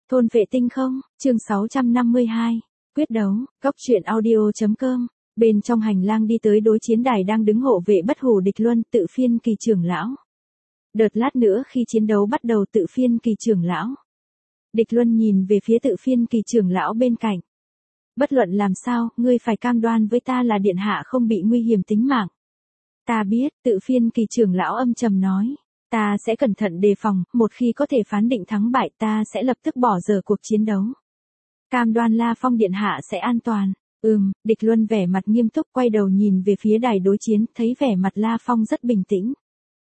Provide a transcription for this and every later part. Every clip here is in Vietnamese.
Thôn vệ tinh không, chương 652. Quyết đấu, góc truyện audio.com. Bên trong hành lang đi tới đối chiến đài đang đứng hộ vệ bất hủ địch luân tự phiên kỳ trưởng lão. Đợt lát nữa khi chiến đấu bắt đầu tự phiên kỳ trưởng lão. Địch luân nhìn về phía tự phiên kỳ trưởng lão bên cạnh. Bất luận làm sao, ngươi phải cam đoan với ta là điện hạ không bị nguy hiểm tính mạng. Ta biết, tự phiên kỳ trưởng lão âm trầm nói. Ta sẽ cẩn thận đề phòng, một khi có thể phán định thắng bại ta sẽ lập tức bỏ dở cuộc chiến đấu. Cam đoan La Phong điện hạ sẽ an toàn. Địch Luân vẻ mặt nghiêm túc quay đầu nhìn về phía đài đối chiến, thấy vẻ mặt La Phong rất bình tĩnh.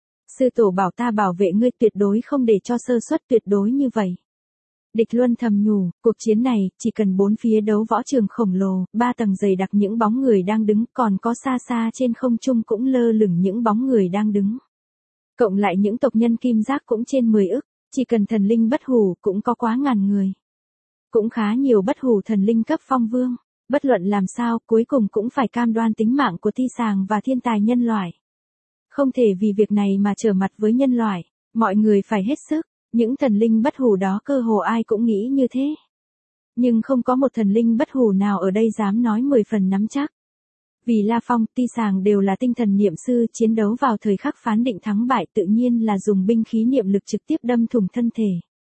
Sư tổ bảo ta bảo vệ ngươi tuyệt đối không để cho sơ suất tuyệt đối như vậy. Địch Luân thầm nhủ, cuộc chiến này, chỉ cần bốn phía đấu võ trường khổng lồ, 3 tầng dày đặc những bóng người đang đứng, còn có xa xa trên không trung cũng lơ lửng những bóng người đang đứng. Cộng lại những tộc nhân kim giác cũng trên 10 ức, chỉ cần thần linh bất hủ cũng có quá ngàn người. Cũng khá nhiều bất hủ thần linh cấp phong vương, bất luận làm sao cuối cùng cũng phải cam đoan tính mạng của Ti Sàng và thiên tài nhân loại. Không thể vì việc này mà trở mặt với nhân loại, mọi người phải hết sức, những thần linh bất hủ đó cơ hồ ai cũng nghĩ như thế. Nhưng không có một thần linh bất hủ nào ở đây dám nói 10 phần nắm chắc. Vì La Phong, Ti Sàng đều là tinh thần niệm sư, chiến đấu vào thời khắc phán định thắng bại tự nhiên là dùng binh khí niệm lực trực tiếp đâm thủng thân thể.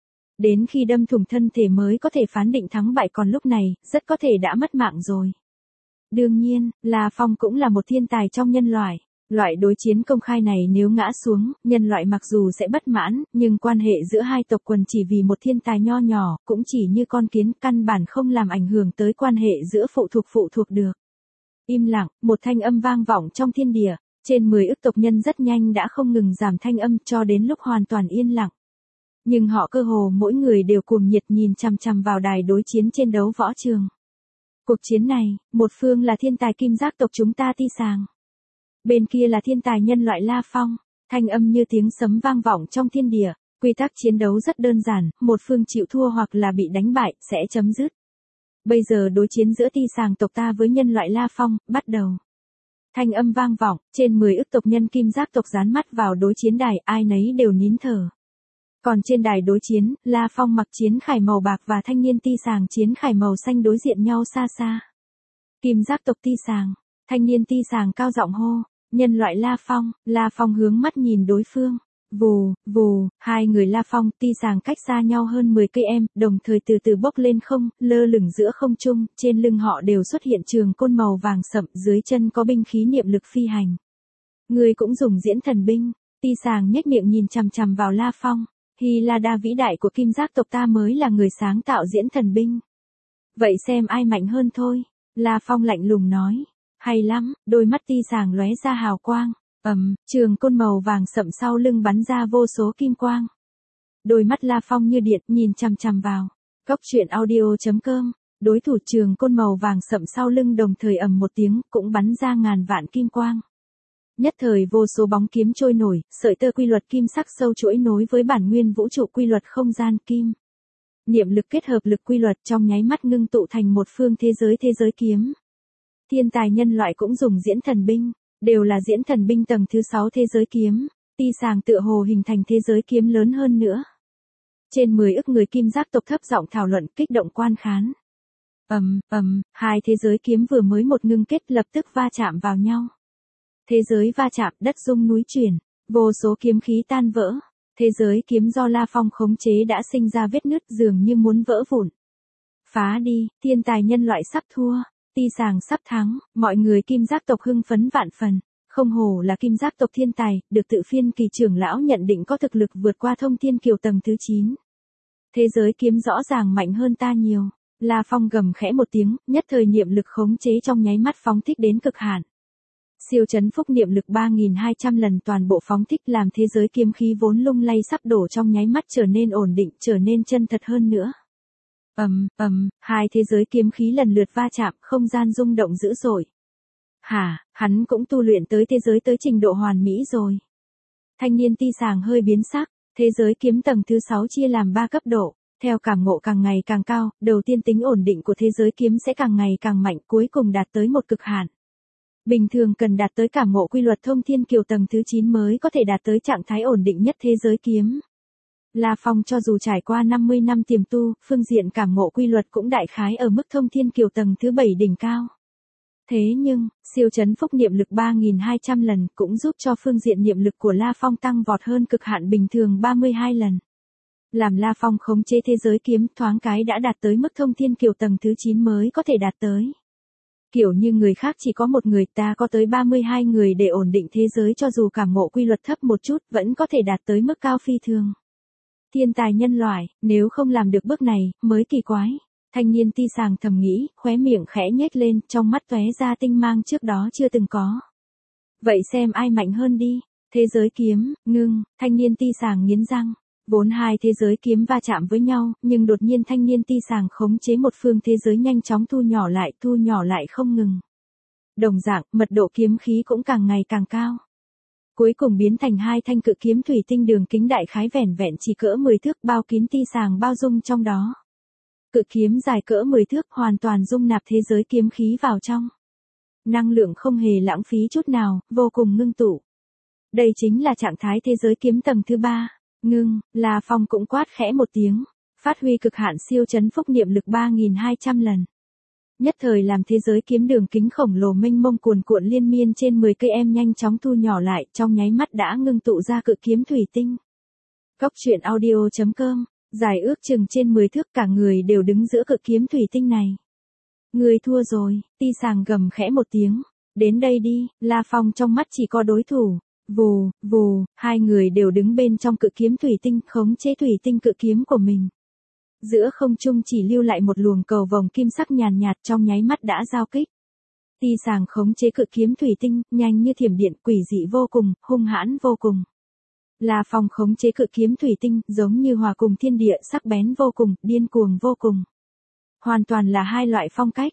Đến khi đâm thủng thân thể mới có thể phán định thắng bại, còn lúc này, rất có thể đã mất mạng rồi. Đương nhiên, La Phong cũng là một thiên tài trong nhân loại. Loại đối chiến công khai này nếu ngã xuống, nhân loại mặc dù sẽ bất mãn, nhưng quan hệ giữa hai tộc quần chỉ vì một thiên tài nho nhỏ, cũng chỉ như con kiến, căn bản không làm ảnh hưởng tới quan hệ giữa phụ thuộc được. Im lặng, một thanh âm vang vọng trong thiên địa, trên 10 ức tộc nhân rất nhanh đã không ngừng giảm thanh âm cho đến lúc hoàn toàn yên lặng. Nhưng họ cơ hồ mỗi người đều cuồng nhiệt nhìn chằm chằm vào đài đối chiến trên đấu võ trường. Cuộc chiến này, một phương là thiên tài kim giác tộc chúng ta Ti Sàng. Bên kia là thiên tài nhân loại La Phong, thanh âm như tiếng sấm vang vọng trong thiên địa, quy tắc chiến đấu rất đơn giản, một phương chịu thua hoặc là bị đánh bại, sẽ chấm dứt. Bây giờ đối chiến giữa Ti Sàng tộc ta với nhân loại La Phong, bắt đầu. Thanh âm vang vọng, trên 10 ức tộc nhân kim giác tộc dán mắt vào đối chiến đài, ai nấy đều nín thở. Còn trên đài đối chiến, La Phong mặc chiến khải màu bạc và thanh niên Ti Sàng chiến khải màu xanh đối diện nhau xa xa. Kim giác tộc Ti Sàng, thanh niên Ti Sàng cao giọng hô, nhân loại La Phong hướng mắt nhìn đối phương. Vù, vù, hai người La Phong, Ti Sàng cách xa nhau hơn 10 cây em, đồng thời từ từ bốc lên không, lơ lửng giữa không trung, trên lưng họ đều xuất hiện trường côn màu vàng sậm, dưới chân có binh khí niệm lực phi hành. Người cũng dùng diễn thần binh, Ti Sàng nhếch miệng nhìn chằm chằm vào La Phong, Hy La Đa vĩ đại của kim giác tộc ta mới là người sáng tạo diễn thần binh. Vậy xem ai mạnh hơn thôi, La Phong lạnh lùng nói, hay lắm, đôi mắt Ti Sàng lóe ra hào quang. Trường côn màu vàng sậm sau lưng bắn ra vô số kim quang. Đôi mắt La Phong như điện nhìn chằm chằm vào. Góc truyện audio.com. Đối thủ trường côn màu vàng sậm sau lưng đồng thời ầm một tiếng cũng bắn ra ngàn vạn kim quang. Nhất thời vô số bóng kiếm trôi nổi, sợi tơ quy luật kim sắc sâu chuỗi nối với bản nguyên vũ trụ quy luật không gian kim. Niệm lực kết hợp lực quy luật trong nháy mắt ngưng tụ thành một phương thế giới kiếm. Thiên tài nhân loại cũng dùng diễn thần binh. Đều là diễn thần binh tầng thứ 6 thế giới kiếm, Ti Sàng tựa hồ hình thành thế giới kiếm lớn hơn nữa. Trên 10 ức người kim giác tộc thấp giọng thảo luận kích động quan khán. Hai thế giới kiếm vừa mới một ngưng kết lập tức va chạm vào nhau. Thế giới va chạm, đất rung núi chuyển, vô số kiếm khí tan vỡ. Thế giới kiếm do La Phong khống chế đã sinh ra vết nứt dường như muốn vỡ vụn. Phá đi, thiên tài nhân loại sắp thua. Ti Sàng sắp thắng, mọi người kim giác tộc hưng phấn vạn phần, không hổ là kim giác tộc thiên tài, được tự phiên kỳ trưởng lão nhận định có thực lực vượt qua thông thiên kiều tầng thứ 9. Thế giới kiếm rõ ràng mạnh hơn ta nhiều, La Phong gầm khẽ một tiếng, nhất thời niệm lực khống chế trong nháy mắt phóng thích đến cực hạn. Siêu chấn phúc niệm lực 3.200 lần toàn bộ phóng thích làm thế giới kiếm khí vốn lung lay sắp đổ trong nháy mắt trở nên ổn định, trở nên chân thật hơn nữa. Hai thế giới kiếm khí lần lượt va chạm, không gian rung động dữ dội. Hắn cũng tu luyện tới thế giới tới trình độ hoàn mỹ rồi. Thanh niên Ti Sàng hơi biến sắc, thế giới kiếm tầng thứ 6 chia làm 3 cấp độ, theo cảm ngộ càng ngày càng cao, đầu tiên tính ổn định của thế giới kiếm sẽ càng ngày càng mạnh, cuối cùng đạt tới một cực hạn. Bình thường cần đạt tới cảm ngộ quy luật thông thiên kiều tầng thứ 9 mới có thể đạt tới trạng thái ổn định nhất thế giới kiếm. La Phong cho dù trải qua 50 năm tiềm tu, phương diện cảm ngộ quy luật cũng đại khái ở mức thông thiên kiều tầng thứ 7 đỉnh cao. Thế nhưng, siêu chấn phúc niệm lực 3.200 lần cũng giúp cho phương diện niệm lực của La Phong tăng vọt hơn cực hạn bình thường 32 lần. Làm La Phong khống chế thế giới kiếm thoáng cái đã đạt tới mức thông thiên kiều tầng thứ 9 mới có thể đạt tới. Kiểu như người khác chỉ có một người, ta có tới 32 người để ổn định thế giới, cho dù cảm ngộ quy luật thấp một chút vẫn có thể đạt tới mức cao phi thường. Thiên tài nhân loại, nếu không làm được bước này, mới kỳ quái. Thanh niên ti sàng thầm nghĩ, khóe miệng khẽ nhếch lên, trong mắt tóe ra tinh mang trước đó chưa từng có. Vậy xem ai mạnh hơn đi. Thế giới kiếm, ngưng, thanh niên ti sàng nghiến răng. Vốn hai thế giới kiếm va chạm với nhau, nhưng đột nhiên thanh niên ti sàng khống chế một phương thế giới nhanh chóng thu nhỏ lại không ngừng. Đồng dạng, mật độ kiếm khí cũng càng ngày càng cao. Cuối cùng biến thành hai thanh cự kiếm thủy tinh đường kính đại khái vẻn vẹn chỉ cỡ 10 thước, bao kín ti sàng bao dung trong đó. Cự kiếm dài cỡ 10 thước hoàn toàn dung nạp thế giới kiếm khí vào trong. Năng lượng không hề lãng phí chút nào, vô cùng ngưng tụ. Đây chính là trạng thái thế giới kiếm tầng thứ 3. Ngưng, La Phong cũng quát khẽ một tiếng, phát huy cực hạn siêu chấn phúc niệm lực 3.200 lần. Nhất thời làm thế giới kiếm đường kính khổng lồ mênh mông cuồn cuộn liên miên trên 10 cây em nhanh chóng thu nhỏ lại, trong nháy mắt đã ngưng tụ ra cự kiếm thủy tinh. Góc truyện audio.com, dài ước chừng trên 10 thước, cả người đều đứng giữa cự kiếm thủy tinh này. Người thua rồi, ti sàng gầm khẽ một tiếng, đến đây đi, La Phong trong mắt chỉ có đối thủ. Vù, vù, hai người đều đứng bên trong cự kiếm thủy tinh, khống chế thủy tinh cự kiếm của mình. Giữa không trung chỉ lưu lại một luồng cầu vồng kim sắc nhàn nhạt, trong nháy mắt đã giao kích. Ti sàng khống chế cự kiếm thủy tinh, nhanh như thiểm điện, quỷ dị vô cùng, hung hãn vô cùng. La Phong khống chế cự kiếm thủy tinh, giống như hòa cùng thiên địa, sắc bén vô cùng, điên cuồng vô cùng. Hoàn toàn là hai loại phong cách.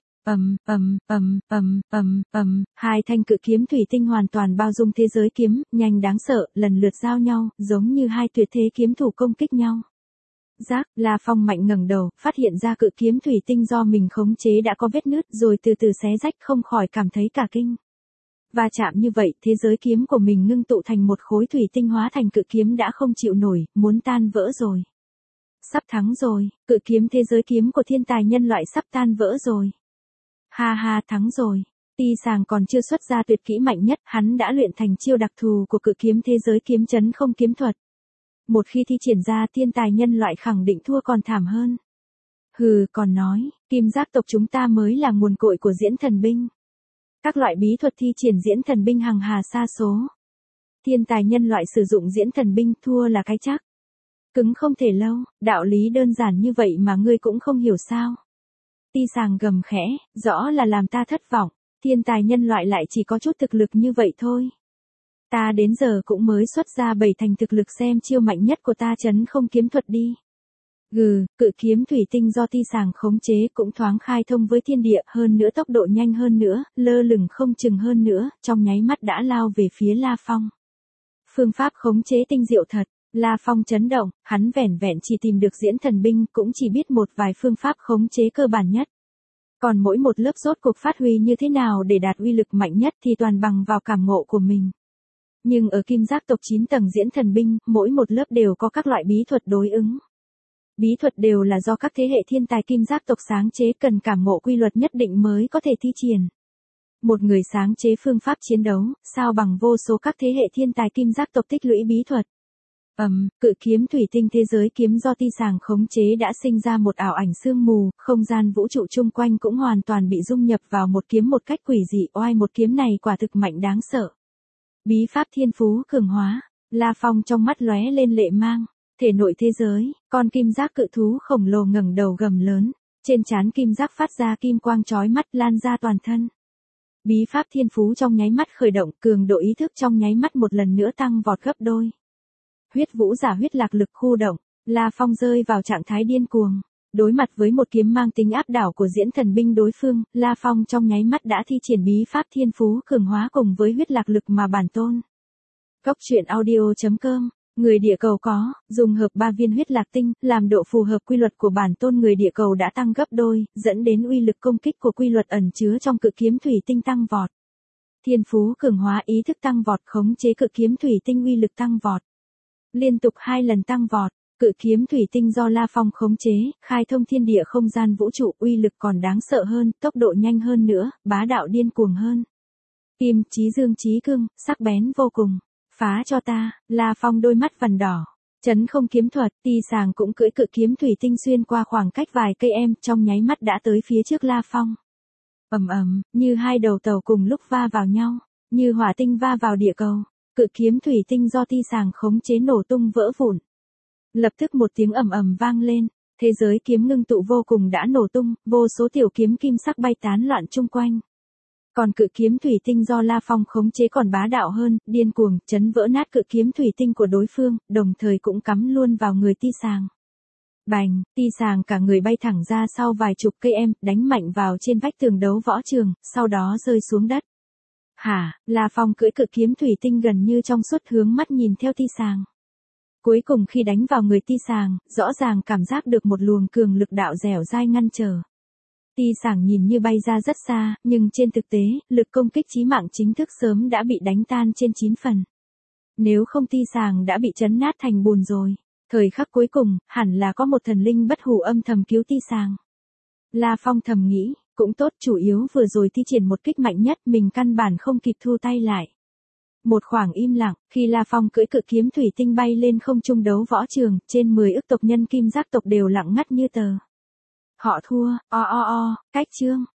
Hai thanh cự kiếm thủy tinh hoàn toàn bao dung thế giới kiếm, nhanh đáng sợ, lần lượt giao nhau, giống như hai tuyệt thế kiếm thủ công kích nhau. Giác, La Phong mạnh ngẩng đầu, phát hiện ra cự kiếm thủy tinh do mình khống chế đã có vết nứt, rồi từ từ xé rách, không khỏi cảm thấy cả kinh. Va chạm như vậy, thế giới kiếm của mình ngưng tụ thành một khối thủy tinh hóa thành cự kiếm đã không chịu nổi, muốn tan vỡ rồi. Sắp thắng rồi, cự kiếm thế giới kiếm của thiên tài nhân loại sắp tan vỡ rồi. Ha ha, thắng rồi. Ti sàng còn chưa xuất ra tuyệt kỹ mạnh nhất, hắn đã luyện thành chiêu đặc thù của cự kiếm thế giới kiếm chấn không kiếm thuật. Một khi thi triển ra, thiên tài nhân loại khẳng định thua còn thảm hơn. Hừ, còn nói, kim giác tộc chúng ta mới là nguồn cội của diễn thần binh. Các loại bí thuật thi triển diễn thần binh hằng hà sa số. Thiên tài nhân loại sử dụng diễn thần binh, thua là cái chắc. Cứng không thể lâu, đạo lý đơn giản như vậy mà ngươi cũng không hiểu sao. Ti sàng gầm khẽ, rõ là làm ta thất vọng, thiên tài nhân loại lại chỉ có chút thực lực như vậy thôi. Ta đến giờ cũng mới xuất ra 7 thành thực lực, xem chiêu mạnh nhất của ta chấn không kiếm thuật đi. Gừ, cự kiếm thủy tinh do ti sàng khống chế cũng thoáng khai thông với thiên địa, hơn nữa tốc độ nhanh hơn nữa, lơ lửng không chừng hơn nữa, trong nháy mắt đã lao về phía La Phong. Phương pháp khống chế tinh diệu thật. La Phong chấn động, hắn vẻn vẹn chỉ tìm được diễn thần binh, cũng chỉ biết một vài phương pháp khống chế cơ bản nhất. Còn mỗi một lớp rốt cuộc phát huy như thế nào để đạt uy lực mạnh nhất thì toàn bằng vào cảm ngộ của mình. Nhưng ở kim giác tộc 9 tầng diễn thần binh, mỗi một lớp đều có các loại bí thuật đối ứng. Bí thuật đều là do các thế hệ thiên tài kim giác tộc sáng chế, cần cảm ngộ quy luật nhất định mới có thể thi triển. Một người sáng chế phương pháp chiến đấu, sao bằng vô số các thế hệ thiên tài kim giác tộc tích lũy bí thuật. Cự kiếm thủy tinh thế giới kiếm do ti sàng khống chế đã sinh ra một ảo ảnh sương mù, không gian vũ trụ chung quanh cũng hoàn toàn bị dung nhập vào một kiếm một cách quỷ dị, oai một kiếm này quả thực mạnh đáng sợ. Bí pháp thiên phú cường hóa, La Phong trong mắt lóe lên lệ mang, thể nội thế giới, con kim giác cự thú khổng lồ ngẩng đầu gầm lớn, trên trán kim giác phát ra kim quang chói mắt lan ra toàn thân. Bí pháp thiên phú trong nháy mắt khởi động, cường độ ý thức trong nháy mắt một lần nữa tăng vọt gấp đôi. Huyết vũ giả huyết lạc lực khu động, La Phong rơi vào trạng thái điên cuồng. Đối mặt với một kiếm mang tính áp đảo của diễn thần binh đối phương, La Phong trong nháy mắt đã thi triển bí pháp thiên phú cường hóa cùng với huyết lạc lực mà bản tôn. Góc truyện audio.com, người địa cầu có, dùng hợp 3 viên huyết lạc tinh, làm độ phù hợp quy luật của bản tôn người địa cầu đã tăng gấp đôi, dẫn đến uy lực công kích của quy luật ẩn chứa trong cự kiếm thủy tinh tăng vọt. Thiên phú cường hóa ý thức tăng vọt, khống chế cự kiếm thủy tinh uy lực tăng vọt. Liên tục 2 lần tăng vọt, Cự kiếm thủy tinh do La Phong khống chế, khai thông thiên địa không gian vũ trụ, uy lực còn đáng sợ hơn, tốc độ nhanh hơn nữa, bá đạo điên cuồng hơn. Kim, chí dương chí cương, sắc bén vô cùng. Phá cho ta, La Phong đôi mắt vằn đỏ. Chấn không kiếm thuật, Ti Sàng cũng cưỡi cự kiếm thủy tinh xuyên qua khoảng cách vài cây em, trong nháy mắt đã tới phía trước La Phong. Ầm ầm, như hai đầu tàu cùng lúc va vào nhau, như hỏa tinh va vào địa cầu. Cự kiếm thủy tinh do Ti Sàng khống chế nổ tung vỡ vụn. Lập tức một tiếng ầm ầm vang lên, thế giới kiếm ngưng tụ vô cùng đã nổ tung, vô số tiểu kiếm kim sắc bay tán loạn chung quanh. Còn cự kiếm thủy tinh do La Phong khống chế còn bá đạo hơn, điên cuồng, chấn vỡ nát cự kiếm thủy tinh của đối phương, đồng thời cũng cắm luôn vào người Ti Sàng. Bành, Ti Sàng cả người bay thẳng ra sau vài chục cây em, đánh mạnh vào trên vách tường đấu võ trường, sau đó rơi xuống đất. Hả, La Phong cưỡi cự kiếm thủy tinh gần như trong suốt hướng mắt nhìn theo Ti Sàng. Cuối cùng khi đánh vào người Ti Sàng, rõ ràng cảm giác được một luồng cường lực đạo dẻo dai ngăn trở. Ti Sàng nhìn như bay ra rất xa, nhưng trên thực tế, lực công kích chí mạng chính thức sớm đã bị đánh tan trên 9 phần. Nếu không Ti Sàng đã bị chấn nát thành bùn rồi. Thời khắc cuối cùng, hẳn là có một thần linh bất hủ âm thầm cứu Ti Sàng. La Phong thầm nghĩ, cũng tốt, chủ yếu vừa rồi thi triển một kích mạnh nhất, mình căn bản không kịp thu tay lại. Một khoảng im lặng, khi La Phong cưỡi cự kiếm thủy tinh bay lên không trung đấu võ trường, trên 10 ức tộc nhân kim giác tộc đều lặng ngắt như tờ. Họ thua, cách chương.